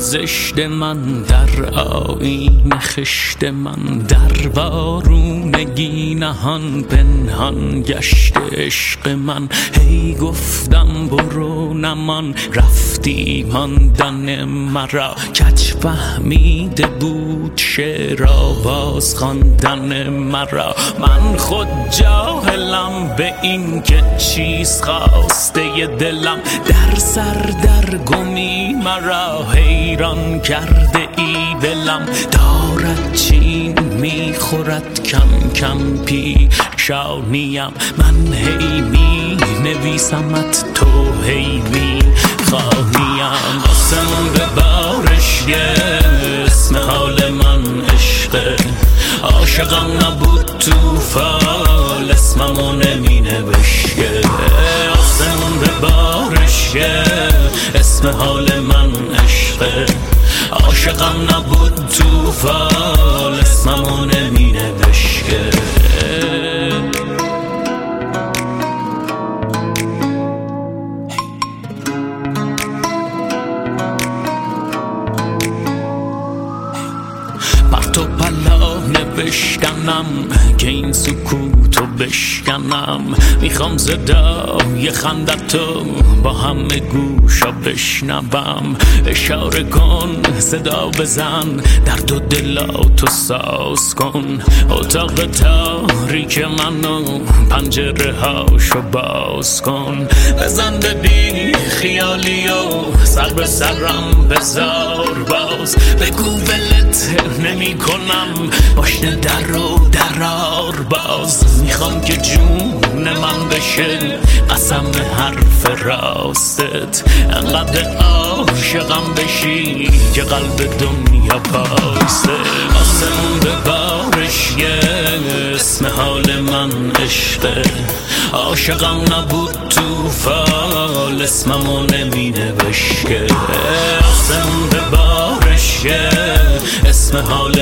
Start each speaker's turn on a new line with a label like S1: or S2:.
S1: زشت من در آیین خشت من، در وارونگی نهان پنهان گشت عشق من. هی گفتم برو نمان، رفتی ماندن مرا. کج فهمیده بود شعر آواز خواندن مرا. من خود جاهلم به این که چیز خواسته دلم، در سر در گمی مرا حیران کرده ای دلم. دارد چین میخورد کم کم پیشانیم، من هی می نویسمت تو هی می خواهیم. آسمون به بارش اسم حال من عشقه، عاشقم نبود توفال اسممو نمی نوشته. آسمون به بارش اسم حال من عشقه، عاشقم نبود توفال اسممو نمی نوشته. پرتو پلا نوشتنم که این سکوتو بشکنم. میخوام صدای خندتو با همه گوشا بشنوم. اشاره کن صدا بزن، درد و دلاتو ساز کن. اتاق تاریک منو پنجره هاشو باز کن. بزن به بی خیالی و سر به سرم بذار باز. بگو ولت نمی کنم، باشنه در رو درار باز. میخوام که جون من بشه قسم حرف راستت، انقدر عاشقم بشی که قلب دنیا پاسته. آسمون به بارش اسم حال من عشقه، عاشقم نبود توفال اسممو نمی نوشته. آسمون به بارش اسم حال